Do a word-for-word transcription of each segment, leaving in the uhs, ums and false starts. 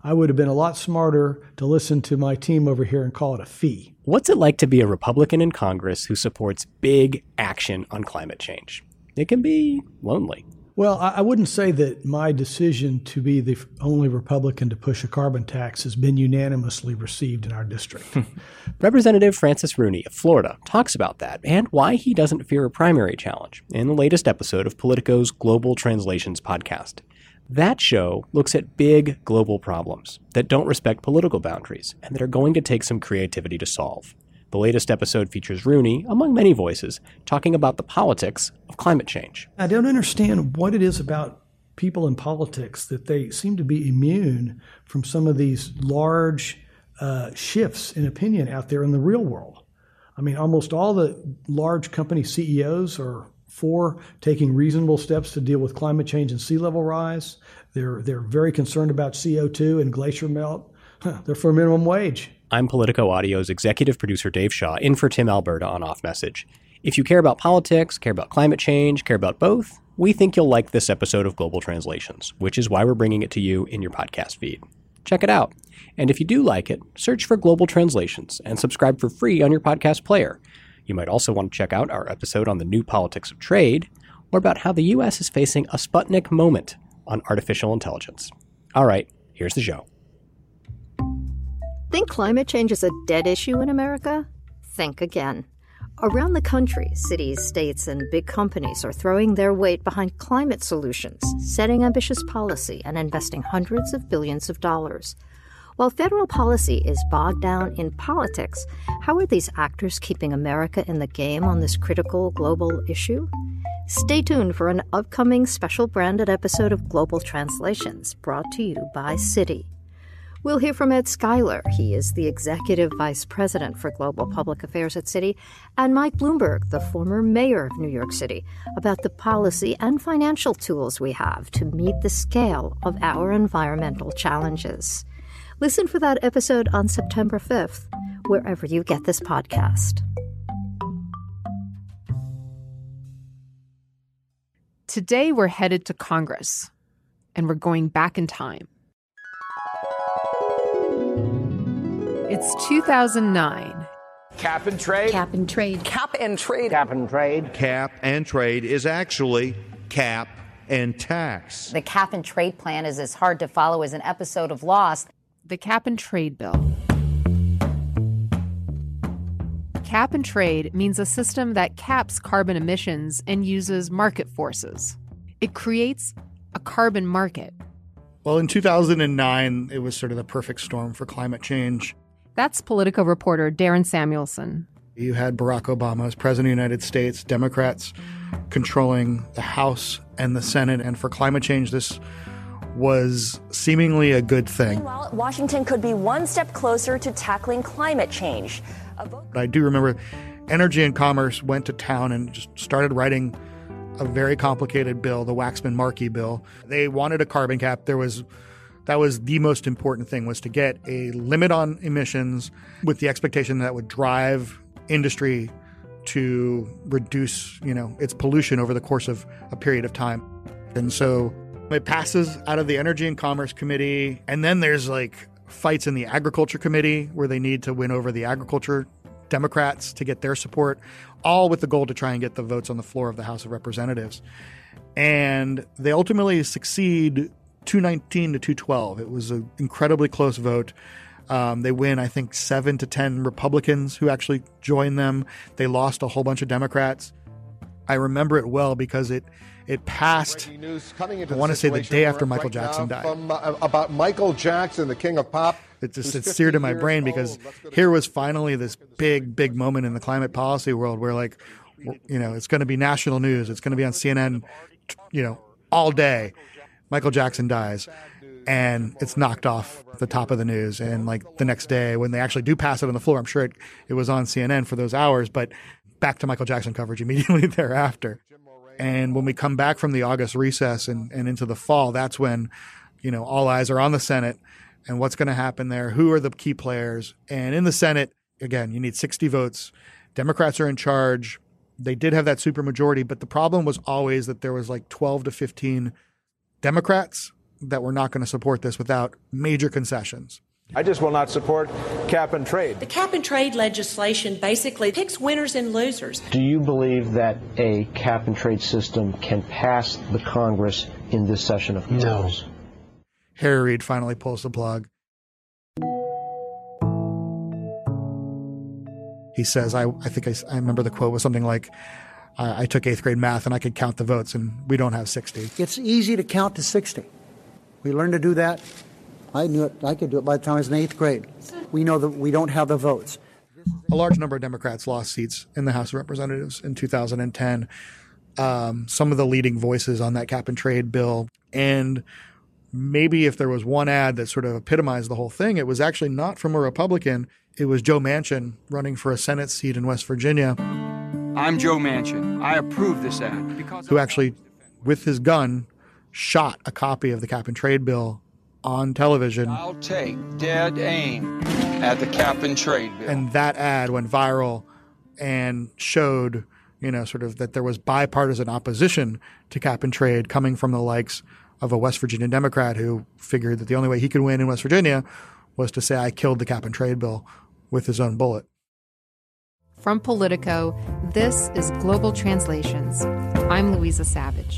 I would have been a lot smarter to listen to my team over here and call it a fee. What's it like to be a Republican in Congress who supports big action on climate change? It can be lonely. Well, I wouldn't say that my decision to be the only Republican to push a carbon tax has been unanimously received in our district. Representative Francis Rooney of Florida talks about that and why he doesn't fear a primary challenge in the latest episode of Politico's Global Translations podcast. That show looks at big global problems that don't respect political boundaries and that are going to take some creativity to solve. The latest episode features Rooney, among many voices, talking about the politics of climate change. I don't understand what it is about people in politics that they seem to be immune from some of these large uh, shifts in opinion out there in the real world. I mean, almost all the large company C E Os are for taking reasonable steps to deal with climate change and sea level rise. They're, they're very concerned about C O two and glacier melt. Huh, they're for minimum wage. I'm Politico Audio's executive producer Dave Shaw, in for Tim Alberta on Off Message. If you care about politics, care about climate change, care about both, we think you'll like this episode of Global Translations, which is why we're bringing it to you in your podcast feed. Check it out. And if you do like it, search for Global Translations and subscribe for free on your podcast player. You might also want to check out our episode on the new politics of trade, or about how the U S is facing a Sputnik moment on artificial intelligence. All right, here's the show. Think climate change is a dead issue in America? Think again. Around the country, cities, states, and big companies are throwing their weight behind climate solutions, setting ambitious policy, and investing hundreds of billions of dollars. While federal policy is bogged down in politics, how are these actors keeping America in the game on this critical global issue? Stay tuned for an upcoming special branded episode of Global Translations, brought to you by Citi. We'll hear from Ed Schuyler. He is the Executive Vice President for Global Public Affairs at Citi, and Mike Bloomberg, the former mayor of New York City, about the policy and financial tools we have to meet the scale of our environmental challenges. Listen for that episode on September fifth, wherever you get this podcast. Today, we're headed to Congress, and we're going back in time. It's two thousand nine. Cap and trade. Cap and trade. Cap and trade. Cap and trade. Cap and trade is actually cap and tax. The cap and trade plan is as hard to follow as an episode of Lost. The cap and trade bill. Cap and trade means a system that caps carbon emissions and uses market forces. It creates a carbon market. Well, in two thousand nine, it was sort of the perfect storm for climate change. That's Politico reporter Darren Samuelson. You had Barack Obama as president of the United States, Democrats controlling the House and the Senate. And for climate change, this was seemingly a good thing. Meanwhile, Washington could be one step closer to tackling climate change. But I do remember Energy and Commerce went to town and just started writing a very complicated bill, the Waxman-Markey bill. They wanted a carbon cap. There was That was the most important thing, was to get a limit on emissions with the expectation that would drive industry to reduce, you know, its pollution over the course of a period of time. And so it passes out of the Energy and Commerce Committee. And then there's like fights in the Agriculture Committee where they need to win over the agriculture Democrats to get their support, all with the goal to try and get the votes on the floor of the House of Representatives. And they ultimately succeed two nineteen to two twelve. It was an incredibly close vote. Um, they win, I think, seven to ten Republicans who actually joined them. They lost a whole bunch of Democrats. I remember it well because it it passed, I want to say, the day after Michael Jackson died. From, uh, about Michael Jackson, the king of pop. It just it seared in my brain because here was finally this big, big moment in the climate policy world where, like, you know, it's going to be national news. It's going to be on C N N, you know, all day. Michael Jackson dies, and it's knocked off the top of the news. And like the next day when they actually do pass it on the floor, I'm sure it, it was on C N N for those hours, but back to Michael Jackson coverage immediately thereafter. And when we come back from the August recess and, and into the fall, that's when, you know, all eyes are on the Senate and what's going to happen there. Who are the key players? And in the Senate, again, you need sixty votes. Democrats are in charge. They did have that supermajority, but the problem was always that there was like twelve to fifteen Democrats that we're not going to support this without major concessions. I just will not support cap and trade. The cap and trade legislation basically picks winners and losers. Do you believe that a cap and trade system can pass the Congress in this session of Congress? No. Harry Reid finally pulls the plug. He says, I, I think I, I remember the quote was something like, I, I took eighth grade math and I could count the votes, and we don't have sixty. It's easy to count to sixty. We learned to do that. I knew it. I could do it by the time I was in eighth grade. We know that we don't have the votes. A large number of Democrats lost seats in the House of Representatives in two thousand ten. Um, some of the leading voices on that cap and trade bill. And maybe if there was one ad that sort of epitomized the whole thing, it was actually not from a Republican. It was Joe Manchin running for a Senate seat in West Virginia. I'm Joe Manchin. I approve this ad. Because who actually, with his gun, shot a copy of the cap and trade bill on television. I'll take dead aim at the cap and trade bill. And that ad went viral and showed, you know, sort of that there was bipartisan opposition to cap and trade coming from the likes of a West Virginia Democrat who figured that the only way he could win in West Virginia was to say, I killed the cap and trade bill with his own bullet. From Politico, this is Global Translations. I'm Louisa Savage.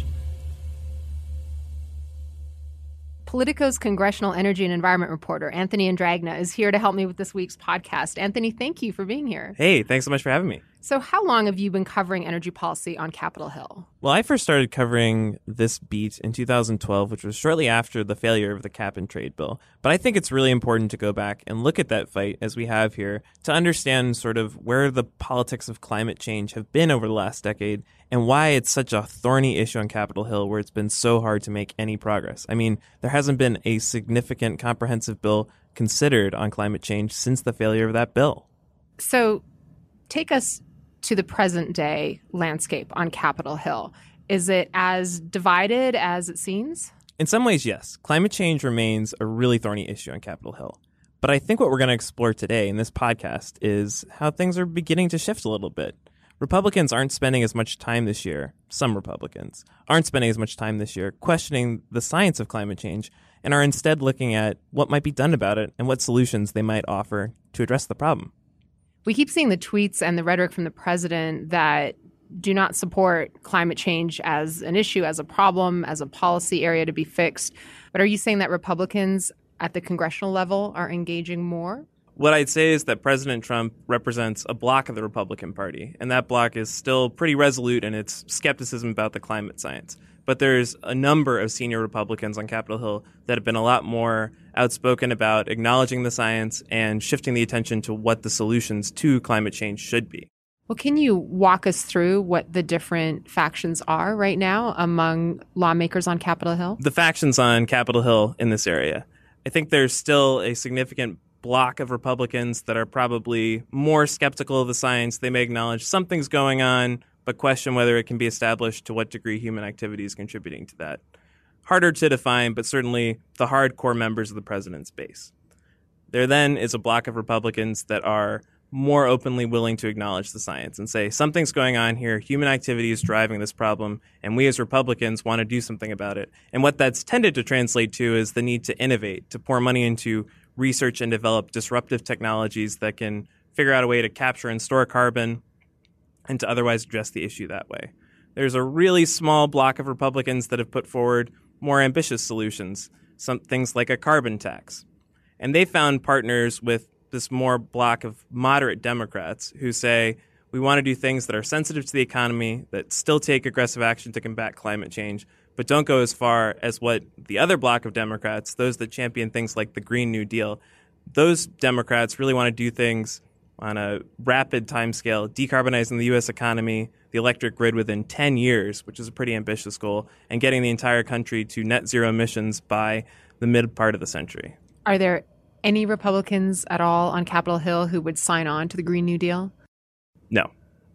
Politico's congressional energy and environment reporter, Anthony Andragna, is here to help me with this week's podcast. Anthony, thank you for being here. Hey, thanks so much for having me. So how long have you been covering energy policy on Capitol Hill? Well, I first started covering this beat in two thousand twelve, which was shortly after the failure of the cap and trade bill. But I think it's really important to go back and look at that fight, as we have here, to understand sort of where the politics of climate change have been over the last decade and why it's such a thorny issue on Capitol Hill where it's been so hard to make any progress. I mean, there hasn't been a significant comprehensive bill considered on climate change since the failure of that bill. So take us to the present day landscape on Capitol Hill. Is it as divided as it seems? In some ways, yes. Climate change remains a really thorny issue on Capitol Hill. But I think what we're going to explore today in this podcast is how things are beginning to shift a little bit. Republicans aren't spending as much time this year, some Republicans aren't spending as much time this year questioning the science of climate change and are instead looking at what might be done about it and what solutions they might offer to address the problem. We keep seeing the tweets and the rhetoric from the president that do not support climate change as an issue, as a problem, as a policy area to be fixed. But are you saying that Republicans at the congressional level are engaging more? What I'd say is that President Trump represents a bloc of the Republican Party, and that bloc is still pretty resolute in its skepticism about the climate science. But there's a number of senior Republicans on Capitol Hill that have been a lot more outspoken about acknowledging the science and shifting the attention to what the solutions to climate change should be. Well, can you walk us through what the different factions are right now among lawmakers on Capitol Hill? The factions on Capitol Hill in this area. I think there's still a significant block of Republicans that are probably more skeptical of the science. They may acknowledge something's going on, but question whether it can be established to what degree human activity is contributing to that. Harder to define, but certainly the hardcore members of the president's base. There then is a block of Republicans that are more openly willing to acknowledge the science and say, something's going on here, human activity is driving this problem, and we as Republicans want to do something about it. And what that's tended to translate to is the need to innovate, to pour money into research and develop disruptive technologies that can figure out a way to capture and store carbon and to otherwise address the issue that way. There's a really small block of Republicans that have put forward more ambitious solutions, some things like a carbon tax. And they found partners with this more block of moderate Democrats who say, we want to do things that are sensitive to the economy, that still take aggressive action to combat climate change, but don't go as far as what the other block of Democrats, those that champion things like the Green New Deal, those Democrats really want to do things on a rapid timescale, decarbonizing the U S economy, the electric grid within ten years, which is a pretty ambitious goal, and getting the entire country to net zero emissions by the mid part of the century. Are there any Republicans at all on Capitol Hill who would sign on to the Green New Deal? No.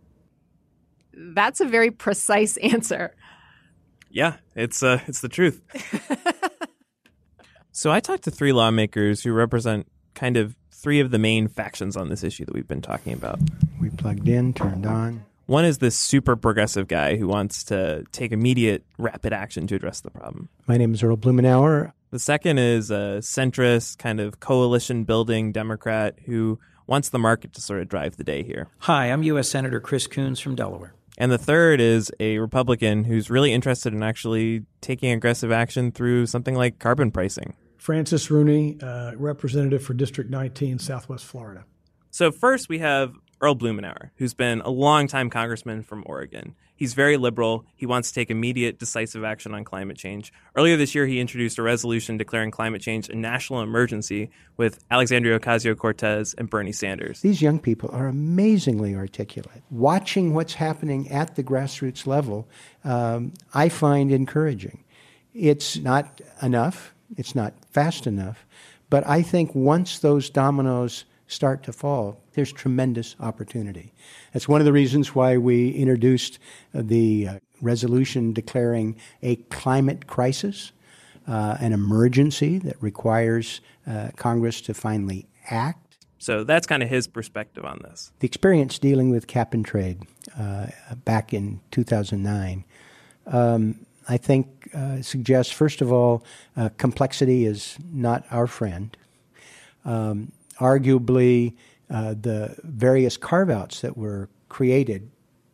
That's a very precise answer. Yeah, it's uh, it's the truth. So I talked to three lawmakers who represent kind of three of the main factions on this issue that we've been talking about. We plugged in, turned on. One is this super progressive guy who wants to take immediate, rapid action to address the problem. My name is Earl Blumenauer. The second is a centrist, kind of coalition-building Democrat who wants the market to sort of drive the day here. Hi, I'm U S Senator Chris Coons from Delaware. And the third is a Republican who's really interested in actually taking aggressive action through something like carbon pricing. Francis Rooney, uh, representative for District nineteen, Southwest Florida. So first we have Earl Blumenauer, who's been a longtime congressman from Oregon. He's very liberal. He wants to take immediate, decisive action on climate change. Earlier this year, he introduced a resolution declaring climate change a national emergency with Alexandria Ocasio-Cortez and Bernie Sanders. These young people are amazingly articulate. Watching what's happening at the grassroots level, um, I find encouraging. It's not enough. It's not fast enough. But I think once those dominoes start to fall, there's tremendous opportunity. That's one of the reasons why we introduced the uh, resolution declaring a climate crisis, uh, an emergency that requires uh, Congress to finally act. So that's kind of his perspective on this. The experience dealing with cap and trade uh, back in two thousand nine, um, I think, uh, suggests, first of all, uh, complexity is not our friend. Um, Arguably, uh, the various carve-outs that were created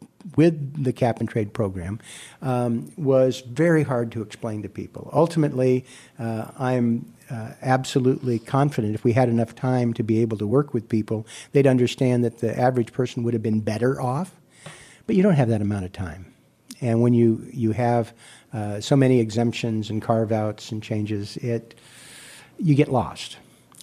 with the cap and trade program um, was very hard to explain to people. Ultimately, uh, I'm uh, absolutely confident if we had enough time to be able to work with people, they'd understand that the average person would have been better off. But you don't have that amount of time. And when you, you have uh, so many exemptions and carve-outs and changes, it you get lost.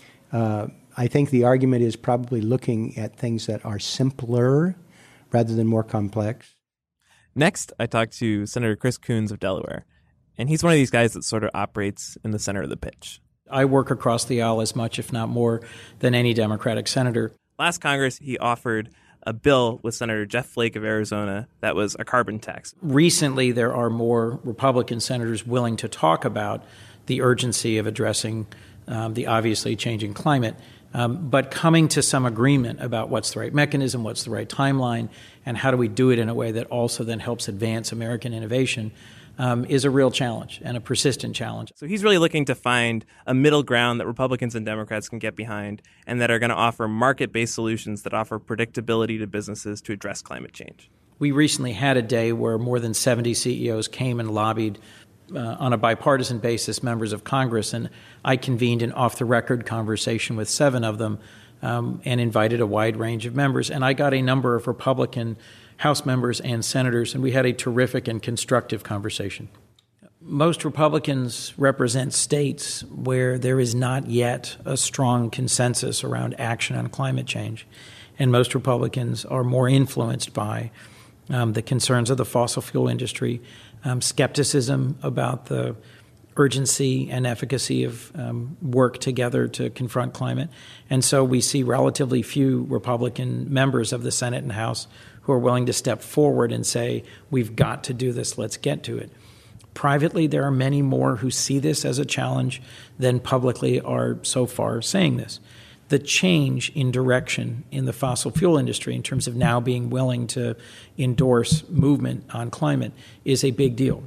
Uh, I think the argument is probably looking at things that are simpler rather than more complex. Next, I talked to Senator Chris Coons of Delaware, and he's one of these guys that sort of operates in the center of the pitch. I work across the aisle as much, if not more, than any Democratic senator. Last Congress, he offered a bill with Senator Jeff Flake of Arizona that was a carbon tax. Recently, there are more Republican senators willing to talk about the urgency of addressing um, the obviously changing climate. Um, but coming to some agreement about what's the right mechanism, what's the right timeline, and how do we do it in a way that also then helps advance American innovation um, is a real challenge and a persistent challenge. So he's really looking to find a middle ground that Republicans and Democrats can get behind and that are going to offer market-based solutions that offer predictability to businesses to address climate change. We recently had a day where more than seventy C E Os came and lobbied Uh, on a bipartisan basis, members of Congress, and I convened an off-the-record conversation with seven of them um, and invited a wide range of members. And I got a number of Republican House members and senators, and we had a terrific and constructive conversation. Most Republicans represent states where there is not yet a strong consensus around action on climate change, and most Republicans are more influenced by um, the concerns of the fossil fuel industry, Um, skepticism about the urgency and efficacy of um, work together to confront climate. And so we see relatively few Republican members of the Senate and House who are willing to step forward and say, we've got to do this, let's get to it. Privately, there are many more who see this as a challenge than publicly are so far saying this. The change in direction in the fossil fuel industry in terms of now being willing to endorse movement on climate is a big deal,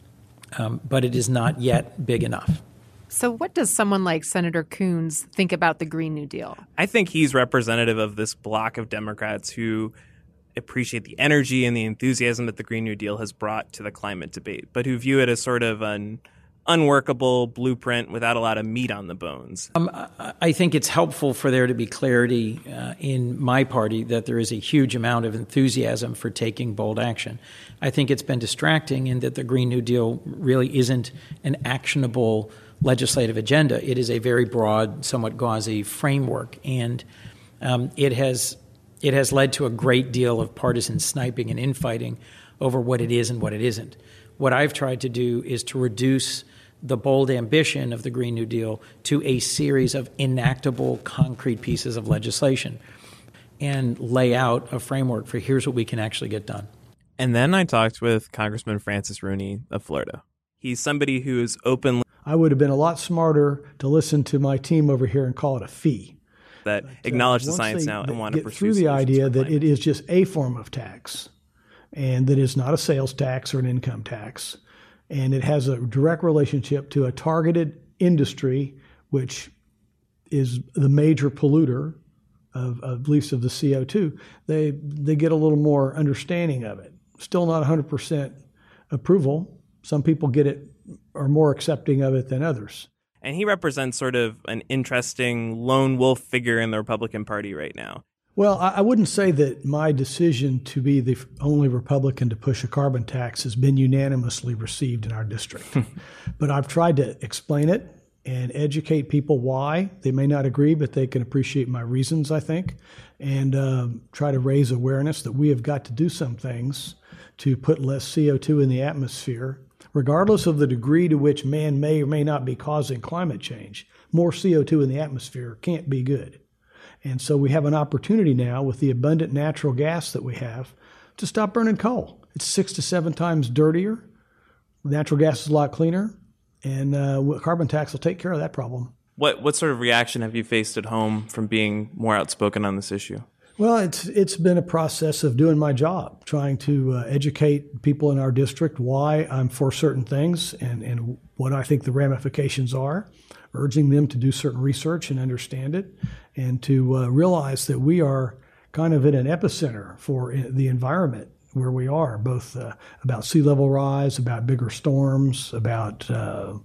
um, but it is not yet big enough. So what does someone like Senator Coons think about the Green New Deal? I think he's representative of this block of Democrats who appreciate the energy and the enthusiasm that the Green New Deal has brought to the climate debate, but who view it as sort of an unworkable blueprint without a lot of meat on the bones. Um, I think it's helpful for there to be clarity uh, in my party that there is a huge amount of enthusiasm for taking bold action. I think it's been distracting in that the Green New Deal really isn't an actionable legislative agenda. It is a very broad, somewhat gauzy framework, and um, it has it has led to a great deal of partisan sniping and infighting over what it is and what it isn't. What I've tried to do is to reduce the bold ambition of the Green New Deal to a series of enactable, concrete pieces of legislation and lay out a framework for here's what we can actually get done. And then I talked with Congressman Francis Rooney of Florida. He's somebody who is openly... I would have been a lot smarter to listen to my team over here and call it a fee. That acknowledge uh, the science now and want to pursue through the idea that it is just a form of tax. and that is not a sales tax or an income tax. And it has a direct relationship to a targeted industry, which is the major polluter of, of at least of the C O two. They they get a little more understanding of it. Still not one hundred percent approval. Some people get it, are more accepting of it than others. And he represents sort of an interesting lone wolf figure in the Republican Party right now. Well, I wouldn't say that my decision to be the only Republican to push a carbon tax has been unanimously received in our district. But I've tried to explain it and educate people why. They may not agree, but they can appreciate my reasons, I think, and uh, try to raise awareness that we have got to do some things to put less C O two in the atmosphere. Regardless of the degree to which man may or may not be causing climate change, more C O two in the atmosphere can't be good. And so we have an opportunity now with the abundant natural gas that we have to stop burning coal. It's six to seven times dirtier. Natural gas is a lot cleaner, and uh, carbon tax will take care of that problem. What what sort of reaction have you faced at home from being more outspoken on this issue? Well, it's it's been a process of doing my job, trying to uh, educate people in our district why I'm for certain things and, and what I think the ramifications are, urging them to do certain research and understand it, and to uh, realize that we are kind of in an epicenter for the environment where we are, both uh, about sea level rise, about bigger storms, about uh,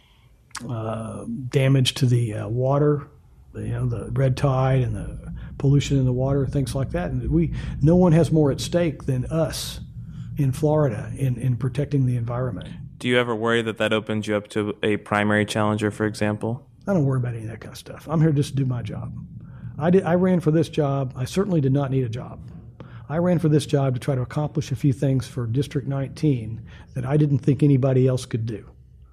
uh, damage to the uh, water, you know, the red tide and the pollution in the water, things like that. And we, no one has more at stake than us in Florida in, in protecting the environment. Do you ever worry that that opens you up to a primary challenger, for example? I don't worry about any of that kind of stuff. I'm here just to do my job. I did. I ran for this job. I certainly did not need a job. I ran for this job to try to accomplish a few things for District nineteen that I didn't think anybody else could do.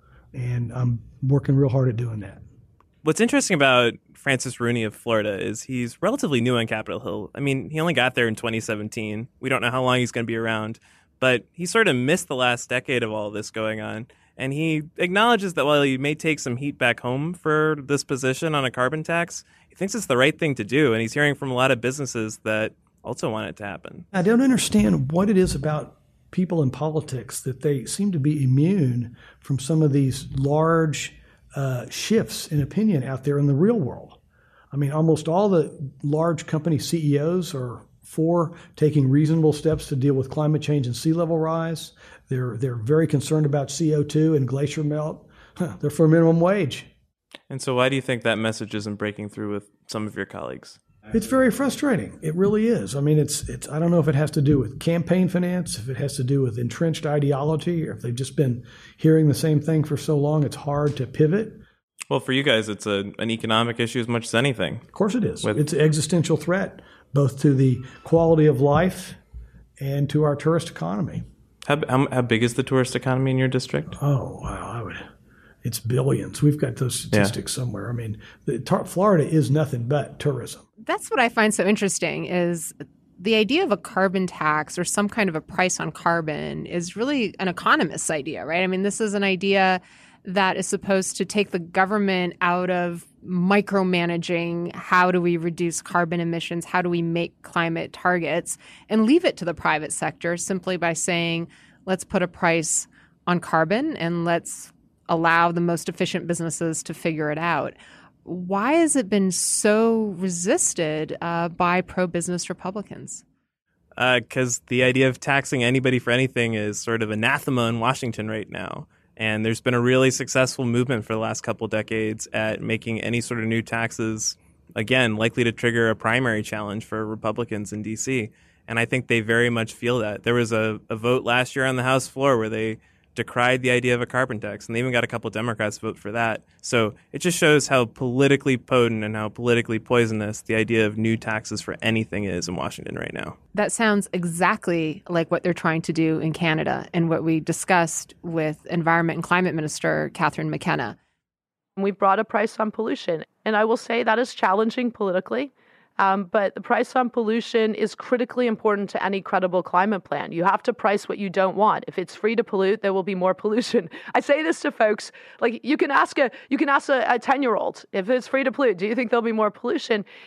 And I'm working real hard at doing that. What's interesting about Francis Rooney of Florida is he's relatively new on Capitol Hill. I mean, he only got there in twenty seventeen. We don't know how long he's going to be around, but he sort of missed the last decade of all this going on. And he acknowledges that while he may take some heat back home for this position on a carbon tax, he thinks it's the right thing to do. And he's hearing from a lot of businesses that also want it to happen. I don't understand what it is about people in politics that they seem to be immune from some of these large uh, shifts in opinion out there in the real world. I mean, almost all the large company C E Os are for taking reasonable steps to deal with climate change and sea level rise. They're they're very concerned about C O two and glacier melt. Huh, they're for minimum wage. And so why do you think that message isn't breaking through with some of your colleagues? It's very frustrating. It really is. I mean, it's it's. I don't know if it has to do with campaign finance, if it has to do with entrenched ideology, or if they've just been hearing the same thing for so long, it's hard to pivot. Well, for you guys, it's a, an economic issue as much as anything. Of course it is. With- it's an existential threat, both to the quality of life and to our tourist economy. How, how, how big is the tourist economy in your district? Oh, wow. I would, it's billions. We've got those statistics yeah. somewhere. I mean, the, tar- Florida is nothing but tourism. That's what I find so interesting is the idea of a carbon tax or some kind of a price on carbon is really an economist's idea, right? I mean, this is an idea that is supposed to take the government out of micromanaging how do we reduce carbon emissions, how do we make climate targets, and leave it to the private sector simply by saying, let's put a price on carbon and let's allow the most efficient businesses to figure it out. Why has it been so resisted uh, by pro-business Republicans? Because uh, the idea of taxing anybody for anything is sort of anathema in Washington right now. And there's been a really successful movement for the last couple decades at making any sort of new taxes, again, likely to trigger a primary challenge for Republicans in D C. And I think they very much feel that. There was a, a vote last year on the House floor where they decried the idea of a carbon tax, and they even got a couple Democrats to vote for that. So it just shows how politically potent and how politically poisonous the idea of new taxes for anything is in Washington right now. That sounds exactly like what they're trying to do in Canada and what we discussed with Environment and Climate Minister Catherine McKenna. We brought a price on pollution, and I will say that is challenging politically. Um, but the price on pollution is critically important to any credible climate plan. You have to price what you don't want. If it's free to pollute, there will be more pollution. I say this to folks, like you can ask a you can ask a ten-year-old, if it's free to pollute, do you think there'll be more pollution?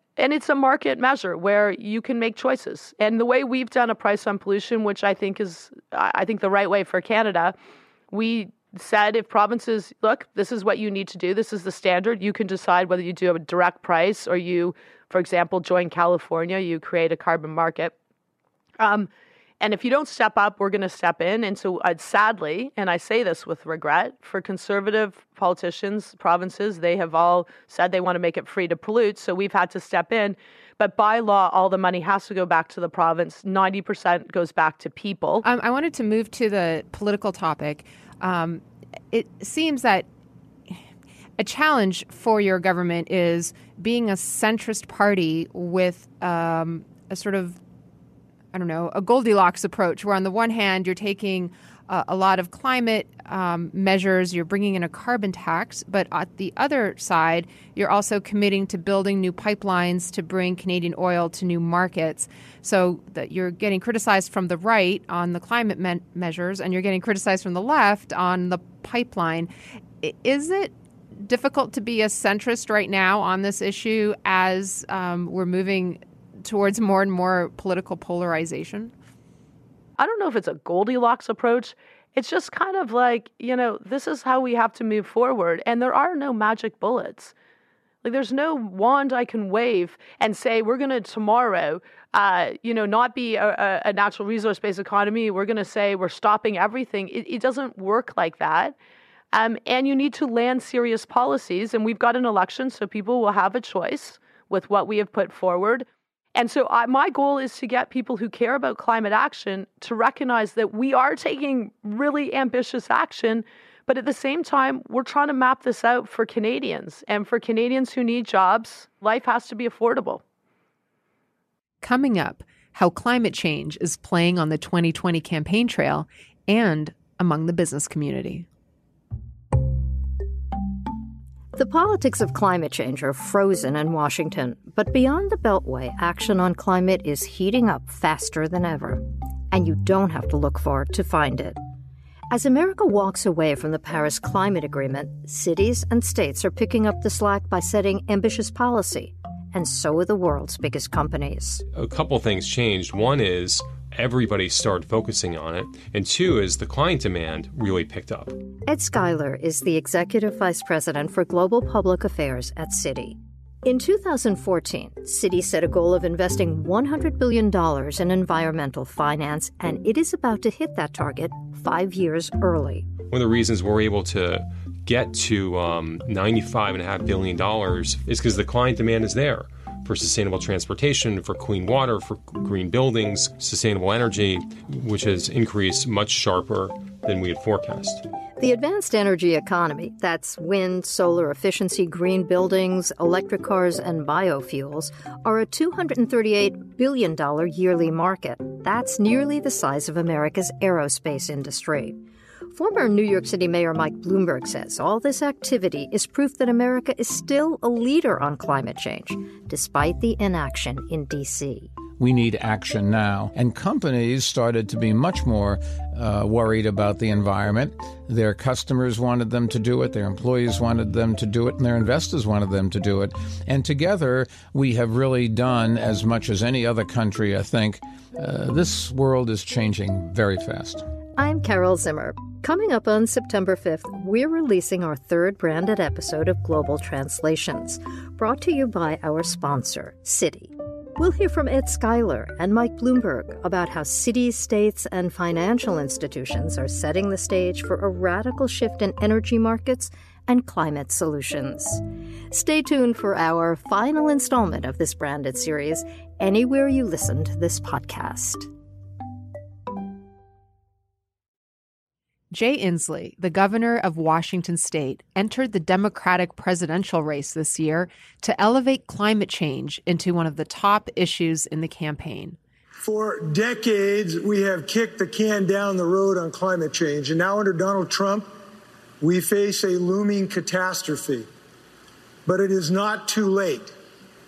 And it's a market measure where you can make choices. And the way we've done a price on pollution, which I think is, I think the right way for Canada, we said if provinces, look, this is what you need to do. This is the standard. You can decide whether you do a direct price or you, for example, join California, you create a carbon market. Um, And if you don't step up, we're going to step in. And so uh, sadly, and I say this with regret, for conservative politicians, provinces, they have all said they want to make it free to pollute. So we've had to step in. But by law, all the money has to go back to the province. ninety percent goes back to people. Um, I wanted to move to the political topic. Um, it seems that a challenge for your government is being a centrist party with um, a sort of I don't know, a Goldilocks approach, where on the one hand, you're taking uh, a lot of climate um, measures, you're bringing in a carbon tax, but at the other side, you're also committing to building new pipelines to bring Canadian oil to new markets. So that you're getting criticized from the right on the climate me- measures, and you're getting criticized from the left on the pipeline. Is it difficult to be a centrist right now on this issue as um, we're moving towards more and more political polarization? I don't know if it's a Goldilocks approach. It's just kind of like, you know, this is how we have to move forward. And there are no magic bullets. Like, there's no wand I can wave and say, we're going to tomorrow, uh, you know, not be a, a natural resource-based economy. We're going to say we're stopping everything. It, it doesn't work like that. Um, and you need to land serious policies. And we've got an election, so people will have a choice with what we have put forward. And so I, my goal is to get people who care about climate action to recognize that we are taking really ambitious action, but at the same time, we're trying to map this out for Canadians. And for Canadians who need jobs, life has to be affordable. Coming up, how climate change is playing on the twenty twenty campaign trail and among the business community. The politics of climate change are frozen in Washington, but beyond the Beltway, action on climate is heating up faster than ever. And you don't have to look far to find it. As America walks away from the Paris Climate Agreement, cities and states are picking up the slack by setting ambitious policy, and so are the world's biggest companies. A couple things changed. One is everybody started focusing on it, and two is the client demand really picked up. Ed Schuyler is the Executive Vice President for Global Public Affairs at Citi. In two thousand fourteen, Citi set a goal of investing one hundred billion dollars in environmental finance, and it is about to hit that target five years early. One of the reasons we're able to get to um, ninety-five point five billion dollars is because the client demand is there for sustainable transportation, for clean water, for green buildings, sustainable energy, which has increased much sharper than we had forecast. The advanced energy economy, that's wind, solar efficiency, green buildings, electric cars, and biofuels, are a two hundred thirty-eight billion dollars yearly market. That's nearly the size of America's aerospace industry. Former New York City Mayor Mike Bloomberg says all this activity is proof that America is still a leader on climate change, despite the inaction in D C. We need action now. And companies started to be much more uh, worried about the environment. Their customers wanted them to do it, their employees wanted them to do it, and their investors wanted them to do it. And together, we have really done as much as any other country, I think. Uh, this world is changing very fast. I'm Carol Zimmer. Coming up on September fifth, we're releasing our third branded episode of Global Translations, brought to you by our sponsor, Citi. We'll hear from Ed Schuyler and Mike Bloomberg about how cities, states, and financial institutions are setting the stage for a radical shift in energy markets and climate solutions. Stay tuned for our final installment of this branded series, anywhere you listen to this podcast. Jay Inslee, the governor of Washington state, entered the Democratic presidential race this year to elevate climate change into one of the top issues in the campaign. For decades, we have kicked the can down the road on climate change, and now under Donald Trump, we face a looming catastrophe. But it is not too late.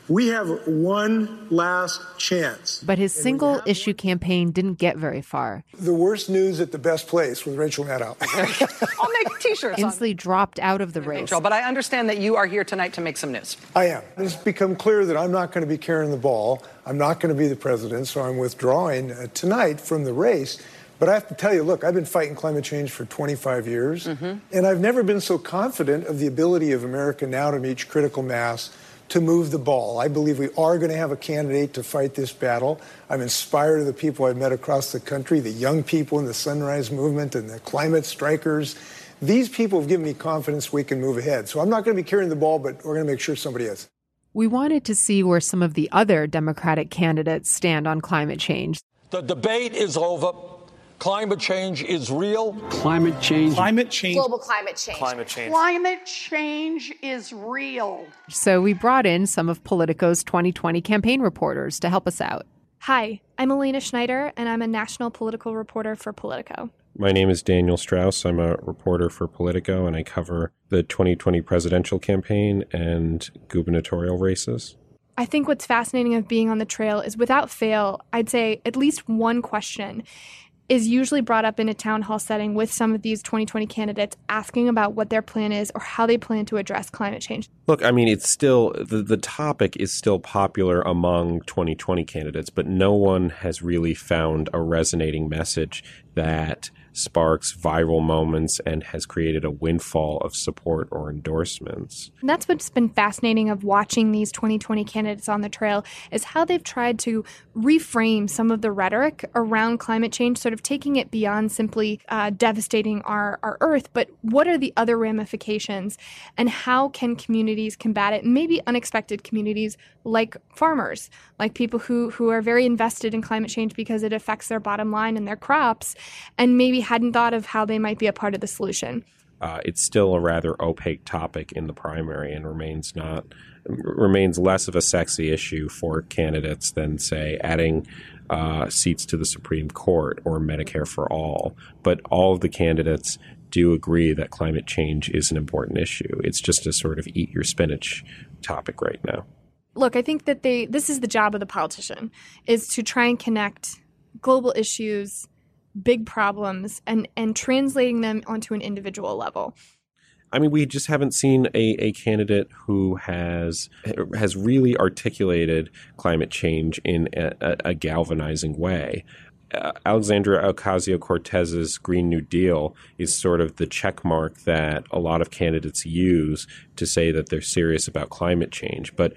We have one last chance. But his single issue campaign didn't get very far. The worst news at the best place with Rachel Maddow. I'll make T-shirts. Inslee dropped out of the race. Rachel, but I understand that you are here tonight to make some news. I am. It's become clear that I'm not going to be carrying the ball. I'm not going to be the president, so I'm withdrawing uh, tonight from the race. But I have to tell you, look, I've been fighting climate change for twenty-five years, mm-hmm. and I've never been so confident of the ability of America now to reach critical mass to move the ball. I believe we are going to have a candidate to fight this battle. I'm inspired of the people I've met across the country, the young people in the Sunrise Movement and the climate strikers. These people have given me confidence we can move ahead. So I'm not going to be carrying the ball, but we're going to make sure somebody is. We wanted to see where some of the other Democratic candidates stand on climate change. The debate is over. Climate change is real. Climate change. Climate change. Global climate change. Climate change. Climate change is real. So we brought in some of Politico's twenty twenty campaign reporters to help us out. Hi, I'm Elena Schneider, and I'm a national political reporter for Politico. My name is Daniel Strauss. I'm a reporter for Politico, and I cover the twenty twenty presidential campaign and gubernatorial races. I think what's fascinating of being on the trail is, without fail, I'd say at least one question is usually brought up in a town hall setting with some of these twenty twenty candidates asking about what their plan is or how they plan to address climate change. Look, I mean, it's still, the, the topic is still popular among twenty twenty candidates, but no one has really found a resonating message that sparks viral moments and has created a windfall of support or endorsements. And that's what's been fascinating of watching these twenty twenty candidates on the trail, is how they've tried to reframe some of the rhetoric around climate change, sort of taking it beyond simply uh, devastating our, our Earth, but what are the other ramifications and how can communities combat it? Maybe unexpected communities like farmers, like people who, who are very invested in climate change because it affects their bottom line and their crops, and maybe hadn't thought of how they might be a part of the solution. Uh, it's still a rather opaque topic in the primary and remains not remains less of a sexy issue for candidates than, say, adding uh, seats to the Supreme Court or Medicare for all. But all of the candidates do agree that climate change is an important issue. It's just a sort of eat your spinach topic right now. Look, I think that they this is the job of the politician, is to try and connect global issues, big problems, and, and translating them onto an individual level. I mean, we just haven't seen a, a candidate who has has really articulated climate change in a, a galvanizing way. Uh, Alexandria Ocasio-Cortez's Green New Deal is sort of the check mark that a lot of candidates use to say that they're serious about climate change. But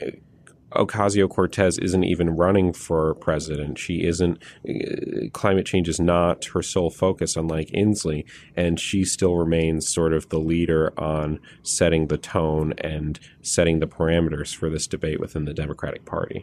Ocasio-Cortez isn't even running for president. She isn't uh, – climate change is not her sole focus, unlike Inslee, and she still remains sort of the leader on setting the tone and setting the parameters for this debate within the Democratic Party.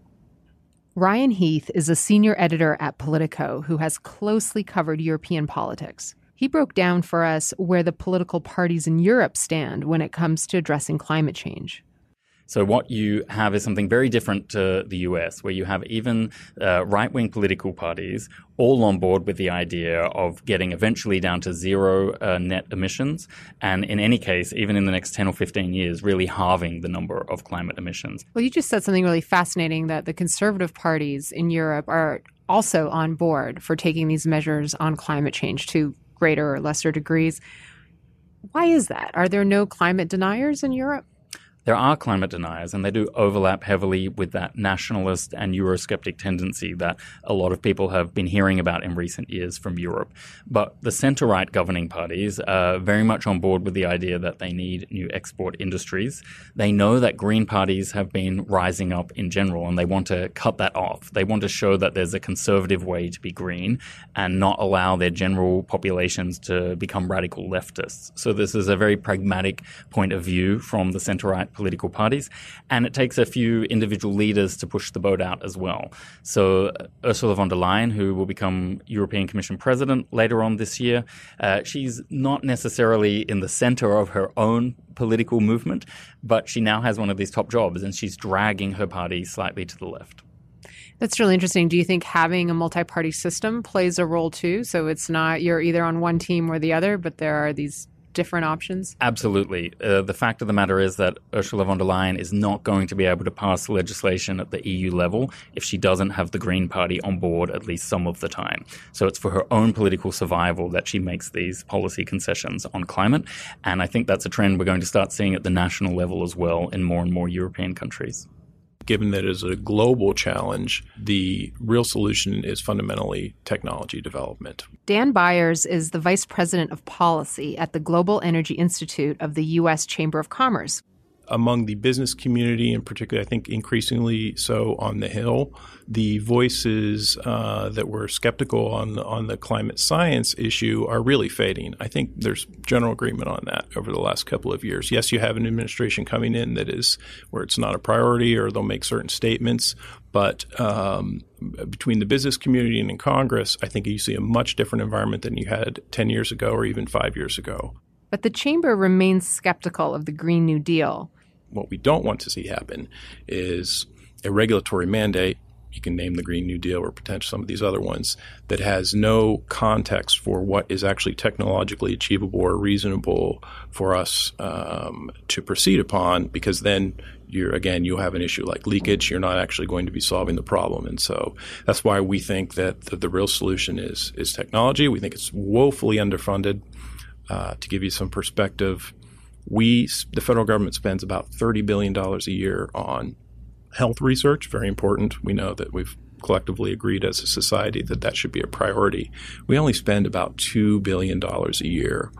Ryan Heath is a senior editor at Politico who has closely covered European politics. He broke down for us where the political parties in Europe stand when it comes to addressing climate change. So what you have is something very different to the U S, where you have even uh, right-wing political parties all on board with the idea of getting eventually down to zero uh, net emissions, and in any case, even in the next ten or fifteen years, really halving the number of climate emissions. Well, you just said something really fascinating, that the conservative parties in Europe are also on board for taking these measures on climate change to greater or lesser degrees. Why is that? Are there no climate deniers in Europe? There are climate deniers, and they do overlap heavily with that nationalist and Eurosceptic tendency that a lot of people have been hearing about in recent years from Europe. But the centre-right governing parties are very much on board with the idea that they need new export industries. They know that green parties have been rising up in general, and they want to cut that off. They want to show that there's a conservative way to be green and not allow their general populations to become radical leftists. So this is a very pragmatic point of view from the centre-right political parties, and it takes a few individual leaders to push the boat out as well. So uh, Ursula von der Leyen, who will become European Commission president later on this year, uh, she's not necessarily in the center of her own political movement, but she now has one of these top jobs, and she's dragging her party slightly to the left. That's really interesting. Do you think having a multi-party system plays a role too? So it's not you're either on one team or the other, but there are these different options? Absolutely. Uh, the fact of the matter is that Ursula von der Leyen is not going to be able to pass legislation at the E U level if she doesn't have the Green Party on board at least some of the time. So it's for her own political survival that she makes these policy concessions on climate. And I think that's a trend we're going to start seeing at the national level as well in more and more European countries. Given that it is a global challenge, the real solution is fundamentally technology development. Dan Byers is the Vice President of Policy at the Global Energy Institute of the U S Chamber of Commerce. Among the business community, and particularly I think increasingly so on the Hill, the voices uh, that were skeptical on, on the climate science issue are really fading. I think there's general agreement on that over the last couple of years. Yes, you have an administration coming in that is where it's not a priority or they'll make certain statements, but um, between the business community and in Congress, I think you see a much different environment than you had ten years ago or even five years ago. But the chamber remains skeptical of the Green New Deal. What we don't want to see happen is a regulatory mandate, you can name the Green New Deal or potentially some of these other ones, that has no context for what is actually technologically achievable or reasonable for us um, to proceed upon, because then you're, again, you'll have an issue like leakage. You're not actually going to be solving the problem. And so that's why we think that the, the real solution is, is technology. We think it's woefully underfunded. Uh, to give you some perspective, We, the federal government spends about thirty billion dollars a year on health research, very important. We know that we've collectively agreed as a society that that should be a priority. We only spend about two billion dollars a year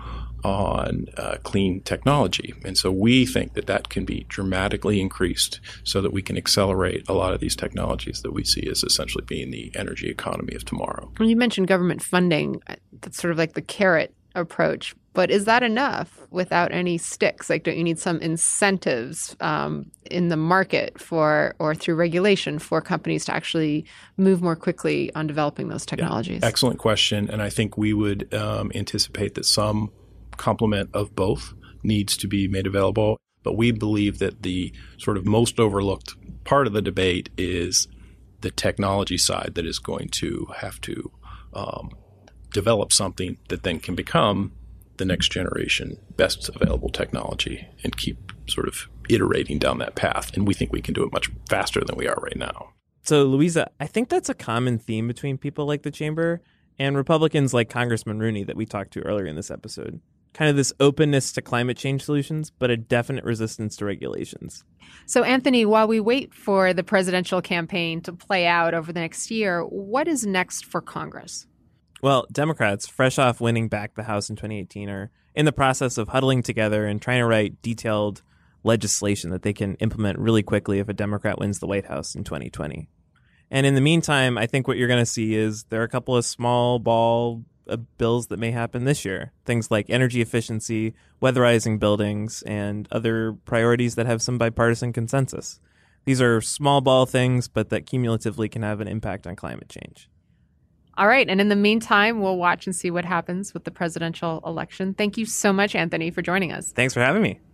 on uh, clean technology. And so we think that that can be dramatically increased so that we can accelerate a lot of these technologies that we see as essentially being the energy economy of tomorrow. When you mentioned government funding, that's sort of like the carrot approach. But is that enough without any sticks? Like, don't you need some incentives um, in the market for, or through regulation for companies to actually move more quickly on developing those technologies? Yeah, excellent question. And I think we would um, anticipate that some complement of both needs to be made available. But we believe that the sort of most overlooked part of the debate is the technology side that is going to have to um, develop something that then can become the next generation best available technology and keep sort of iterating down that path. And we think we can do it much faster than we are right now. So, Louisa, I think that's a common theme between people like the Chamber and Republicans like Congressman Rooney that we talked to earlier in this episode. Kind of this openness to climate change solutions, but a definite resistance to regulations. So, Anthony, while we wait for the presidential campaign to play out over the next year, what is next for Congress? Well, Democrats, fresh off winning back the House in twenty eighteen, are in the process of huddling together and trying to write detailed legislation that they can implement really quickly if a Democrat wins the White House in twenty twenty. And in the meantime, I think what you're going to see is there are a couple of small ball uh, bills that may happen this year. Things like energy efficiency, weatherizing buildings, and other priorities that have some bipartisan consensus. These are small ball things, but that cumulatively can have an impact on climate change. All right. And in the meantime, we'll watch and see what happens with the presidential election. Thank you so much, Anthony, for joining us. Thanks for having me.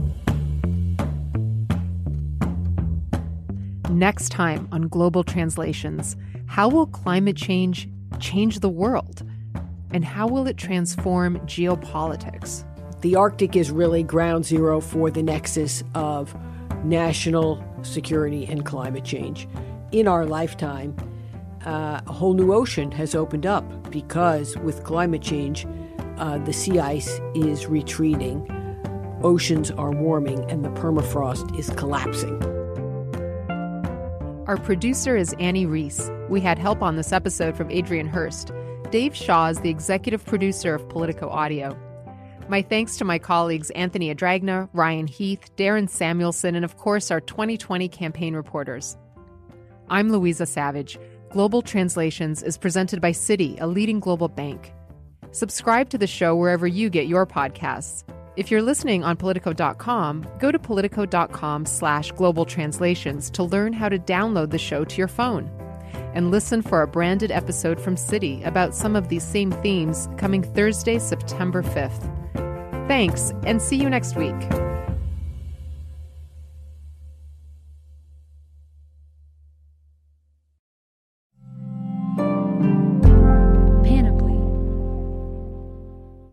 Next time on Global Translations, how will climate change change the world? And how will it transform geopolitics? The Arctic is really ground zero for the nexus of national security and climate change. In our lifetime, Uh, a whole new ocean has opened up because with climate change, uh, the sea ice is retreating, oceans are warming, and the permafrost is collapsing. Our producer is Annie Reese. We had help on this episode from Adrian Hurst. Dave Shaw is the executive producer of Politico Audio. My thanks to my colleagues Anthony Adragna, Ryan Heath, Darren Samuelson, and of course our twenty twenty campaign reporters. I'm Louisa Savage. Global Translations is presented by Citi, a leading global bank. Subscribe to the show wherever you get your podcasts. If you're listening on Politico dot com, go to Politico dot com slash global translations to learn how to download the show to your phone. And listen for a branded episode from Citi about some of these same themes coming Thursday, September fifth. Thanks, and see you next week.